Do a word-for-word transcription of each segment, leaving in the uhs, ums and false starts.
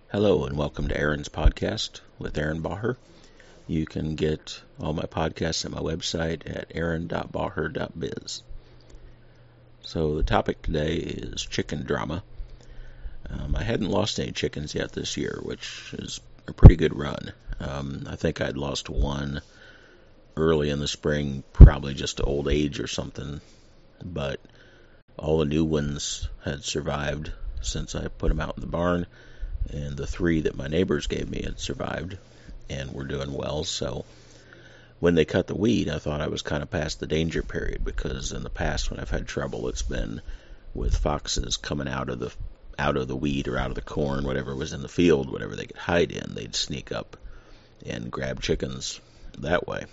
Hello and welcome to Aaron's Podcast with Aaron Baher. You can get all my podcasts at my website at aaron dot baher dot biz. So the topic today is chicken drama. Um, I hadn't lost any chickens yet this year, which is a pretty good run. Um, I think I'd lost one early in the spring, probably just to old age or something, but all the new ones had survived since I put them out in the barn, and the three that my neighbors gave me had survived and were doing well. So when they cut the weed, I thought I was kind of past the danger period, because in the past when I've had trouble, it's been with foxes coming out of the out of the weed or out of the corn, whatever was in the field, whatever they could hide in, they'd sneak up and grab chickens that way.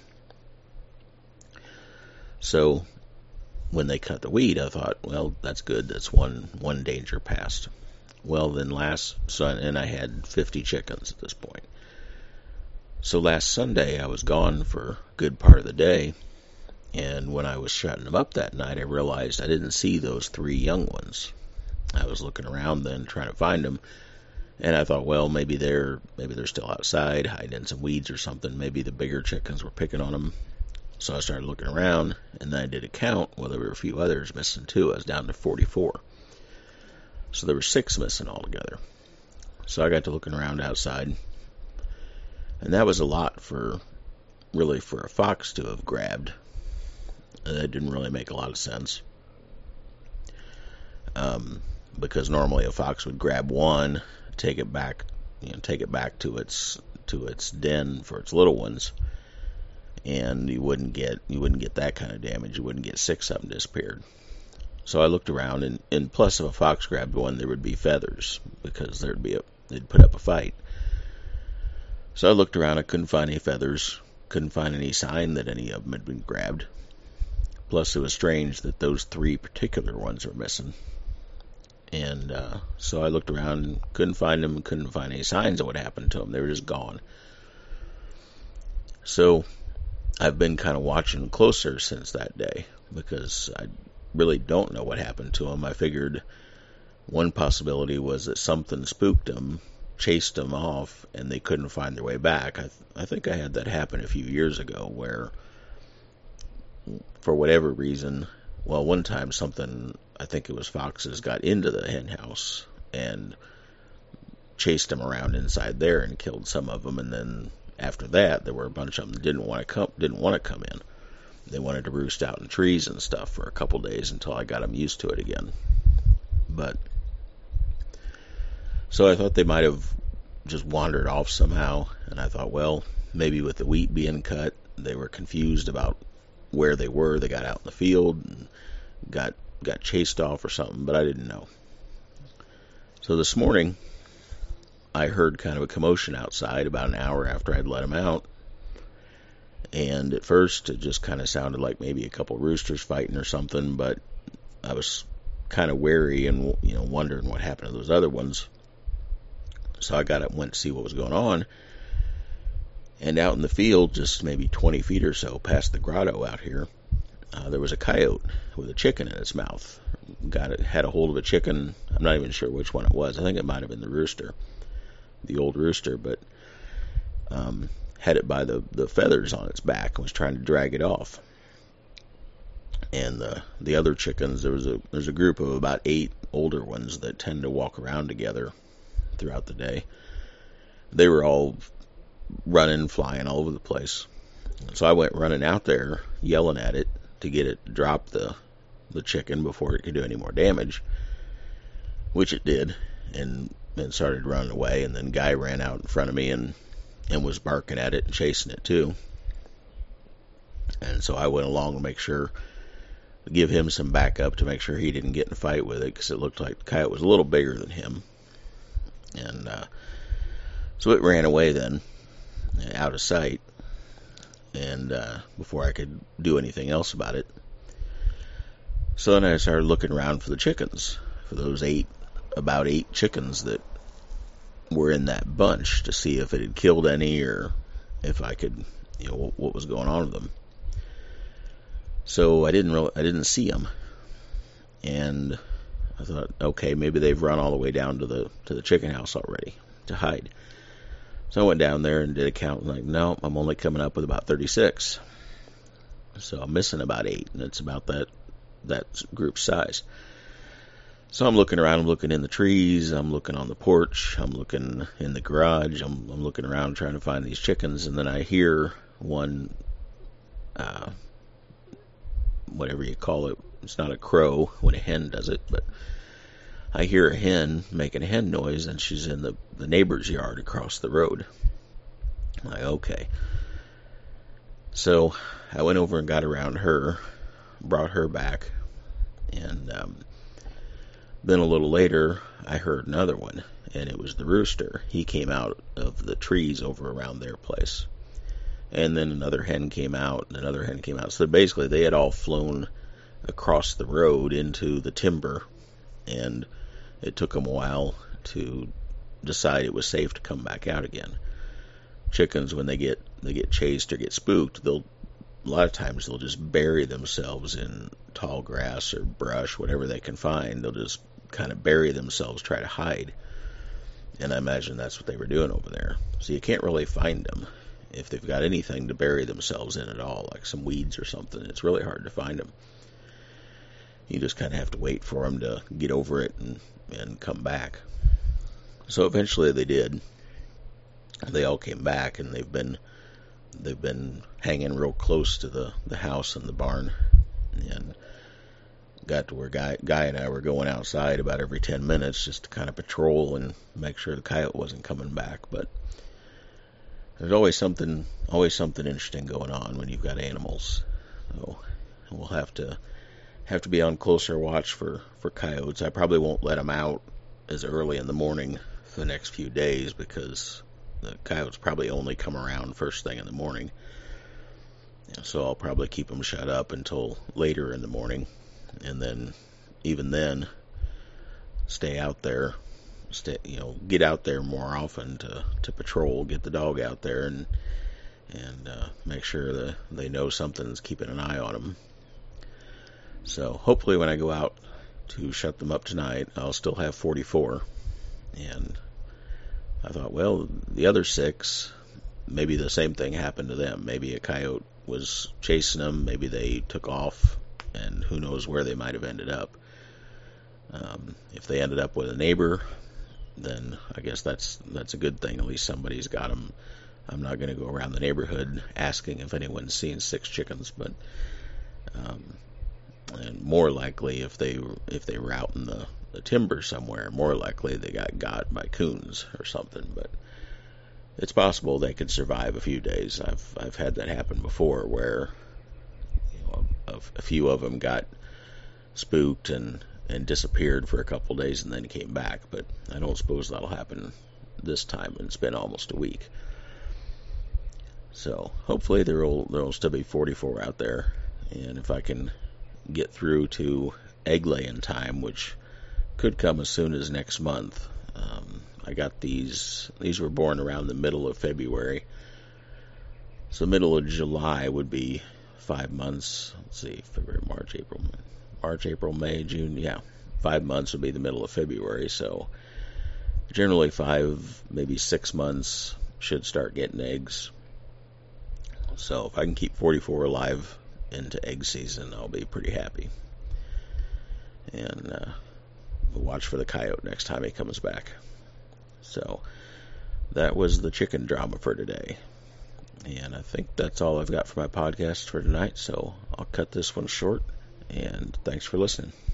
So when they cut the weed, I thought, well, that's good. That's one one danger past. Well, then last Sunday, and I had fifty chickens at this point. So last Sunday, I was gone for a good part of the day, and when I was shutting them up that night, I realized I didn't see those three young ones. I was looking around then, trying to find them, and I thought, well, maybe they're maybe they're still outside, hiding in some weeds or something. Maybe the bigger chickens were picking on them. So I started looking around, and then I did a count. Well, there were a few others missing too. I was down to forty-four. So there were six missing altogether. So I got to looking around outside, and that was a lot for, really, for a fox to have grabbed. And that didn't really make a lot of sense. Um, because normally a fox would grab one, take it back, you know, take it back to its to its den for its little ones, and you wouldn't get you wouldn't get that kind of damage. You wouldn't get six of them disappeared. So I looked around, and, and plus if a fox grabbed one, there would be feathers, because there'd be a they'd put up a fight. So I looked around, I couldn't find any feathers, couldn't find any sign that any of them had been grabbed. Plus it was strange that those three particular ones were missing. And uh, so I looked around and couldn't find them, couldn't find any signs of what happened to them. They were just gone. So I've been kind of watching closer since that day, because I really don't know what happened to them. I figured one possibility was that something spooked them, chased them off, and they couldn't find their way back. I, th- I think I had that happen a few years ago, where for whatever reason, well, one time something, I think it was foxes, got into the hen house and chased them around inside there and killed some of them, and then after that, there were a bunch of them that didn't want to come, didn't want to come in. They wanted to roost out in trees and stuff for a couple days until I got them used to it again. But so I thought they might have just wandered off somehow, and I thought, well, maybe with the wheat being cut, they were confused about where they were. They got out in the field and got got chased off or something, but I didn't know. So this morning, I heard kind of a commotion outside about an hour after I'd let them out. And at first, it just kind of sounded like maybe a couple roosters fighting or something, but I was kind of wary and, you know, wondering what happened to those other ones. So I got up and went to see what was going on. And out in the field, just maybe twenty feet or so past the grotto out here, uh, there was a coyote with a chicken in its mouth. Got it, had a hold of a chicken. I'm not even sure which one it was. I think it might have been the rooster, the old rooster, but um, had it by the, the feathers on its back and was trying to drag it off. And the the other chickens, there was a there's a group of about eight older ones that tend to walk around together throughout the day. They were all running, flying all over the place. So I went running out there, yelling at it to get it to drop the the chicken before it could do any more damage, which it did, and then started running away. And then Guy ran out in front of me and and was barking at it and chasing it too. And so I went along to make sure, give him some backup to make sure he didn't get in a fight with it, because it looked like the coyote was a little bigger than him. And uh, so it ran away then, out of sight, and uh, before I could do anything else about it. So then I started looking around for the chickens, for those eight, about eight chickens that were in that bunch, to see if it had killed any, or if I could, you know, what, what was going on with them. So I didn't really, I didn't see them, and I thought, okay, maybe they've run all the way down to the to the chicken house already. to hide. So I went down there and did a count, and like, no, I'm only coming up with about thirty-six. So I'm missing about eight, and it's about that that group size. So I'm looking around, I'm looking in the trees, I'm looking on the porch, I'm looking in the garage, I'm, I'm looking around trying to find these chickens, and then I hear one, uh, whatever you call it, it's not a crow when a hen does it, but I hear a hen making a hen noise, and she's in the, the neighbor's yard across the road. I'm like, okay. So I went over and got around her, brought her back, and um, then a little later, I heard another one, and it was the rooster. He came out of the trees over around their place. And then another hen came out, and another hen came out. So basically, they had all flown across the road into the timber, and it took them a while to decide it was safe to come back out again. Chickens, when they get they get chased or get spooked, they'll a lot of times they'll just bury themselves in tall grass or brush, whatever they can find. They'll just kind of bury themselves, try to hide. And I imagine that's what they were doing over there. So you can't really find them if they've got anything to bury themselves in at all, like some weeds or something. It's really hard to find them. You just kind of have to wait for them to get over it and, and come back. So eventually they did. They all came back, and they've been they've been hanging real close to the, the house and the barn, and got to where Guy, Guy and I were going outside about every ten minutes just to kind of patrol and make sure the coyote wasn't coming back. But there's always something always something interesting going on when you've got animals. So we'll have to have to be on closer watch for, for coyotes. I probably won't let them out as early in the morning for the next few days, because the coyotes probably only come around first thing in the morning. So I'll probably keep them shut up until later in the morning, and then even then stay out there, stay, you know, get out there more often to, to patrol, get the dog out there and and uh, make sure that they know something's keeping an eye on them. So hopefully when I go out to shut them up tonight, I'll still have forty-four. And I thought, well, the other six, maybe the same thing happened to them. Maybe a coyote was chasing them. Maybe they took off, and who knows where they might have ended up. Um, if they ended up with a neighbor, then I guess that's that's a good thing. At least somebody's got them. I'm not going to go around the neighborhood asking if anyone's seen six chickens, but um, and more likely if they if they were out in the, the timber somewhere, more likely they got got by coons or something. But it's possible they could survive a few days. I've I've had that happen before, where you know, a, a few of them got spooked and and disappeared for a couple days and then came back. But I don't suppose that'll happen this time. It's been almost a week. So hopefully there will there will still be forty-four out there, and if I can get through to egg laying time, which could come as soon as next month. Um, I got these these were born around the middle of February, so middle of July would be five months. Let's see, February, March, April, March, April, May, June. Yeah, five months would be the middle of February. So generally five, maybe six months should start getting eggs. So if I can keep forty-four alive into egg season, I'll be pretty happy. And uh, we'll watch for the coyote next time he comes back. So that was the chicken drama for today. And I think that's all I've got for my podcast for tonight. So I'll cut this one short. And thanks for listening.